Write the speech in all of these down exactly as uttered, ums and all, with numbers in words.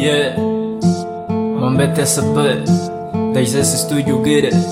Yeah, man bet essa bud, desde esse estúdio get it.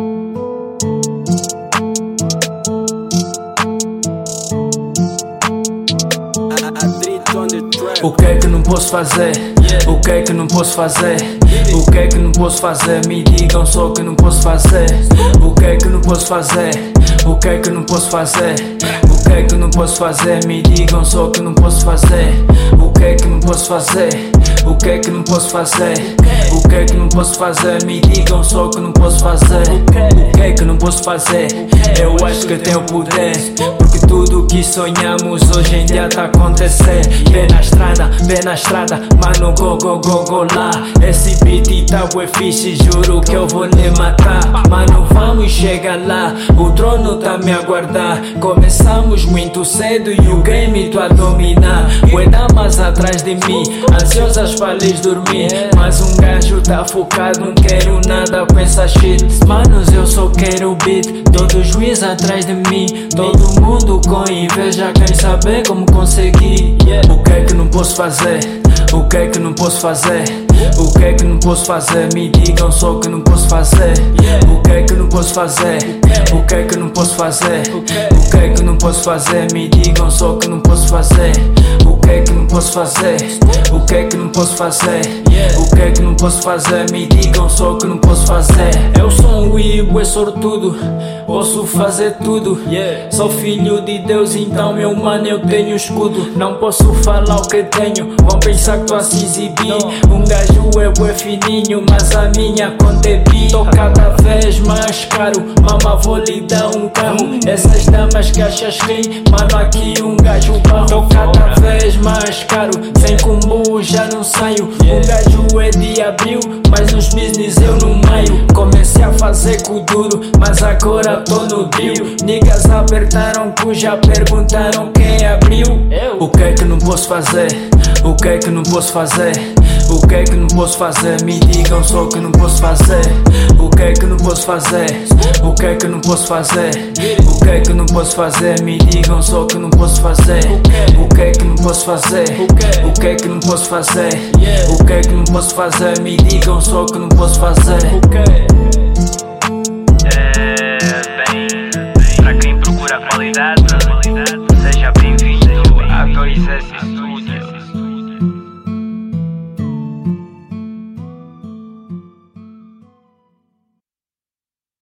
O que é que não posso fazer? O que é que não posso fazer? O que é que não posso fazer? Me digam só que não posso fazer. O que é que não posso fazer? O que é que não posso fazer? O que é que não posso fazer? Me digam só que não posso fazer. O que é que não posso fazer? O que é que não posso fazer? O que é que não posso fazer? Me digam só que não posso fazer. O que é que não posso fazer? Eu acho que tenho poder, porque tudo que sonhamos hoje em dia tá a acontecer. Vê na estrada, vê na estrada, mano, go, go, go, go lá. Esse beat tá bué fixe, juro que eu vou lhe matar. Mano, vamos chegar lá, o trono tá me aguardar. Começamos muito cedo e o game tô a dominar. Bué damas atrás de mim, ansiosas pra lhes dormir. Mas um gajo tá focado, não quero nada com essa shit. Manos, eu só quero beat, todo juiz atrás de mim. Todo mundo com inveja, quer saber como conseguir. O que é que não posso fazer? O que é que não posso fazer? O que é que não posso fazer? Me digam só que não posso fazer. O que é que não posso fazer? O que é que não posso fazer? O que é que não posso fazer? Me digam só que não posso fazer. O que é que não posso fazer? O que é que não posso fazer? O que é que não posso fazer? Me digam só que não posso fazer. Eu sou um Ibo, é sortudo, posso fazer tudo. Sou filho de Deus, então meu mano eu tenho escudo. Não posso falar o que tenho, vão pensar que tô a se exibir. Um gajo é bué fininho, mas a minha conta é bi. Tô cada vez mais caro, mama vou lhe dar um carro. Essas damas que achas rei, mano aqui um gajo barro. Tô cada vez mais caro, sem combo já não saio. Um gajo é de abril, mas nos business eu no maio. Comecei a fazer com duro, mas agora tô no deal. Niggas apertaram cu, já perguntaram quem abriu. O que é que não posso fazer? O que é que não posso fazer? O que é que não posso fazer? Me digam só que não posso fazer. O que é que não posso fazer? O que é que não posso fazer? O que é que não posso fazer? Me digam só que não posso fazer. O que é que não posso fazer? O que é que não posso fazer? O que é que não posso fazer? Me digam só que não posso fazer. É bem, pra quem procura qualidade,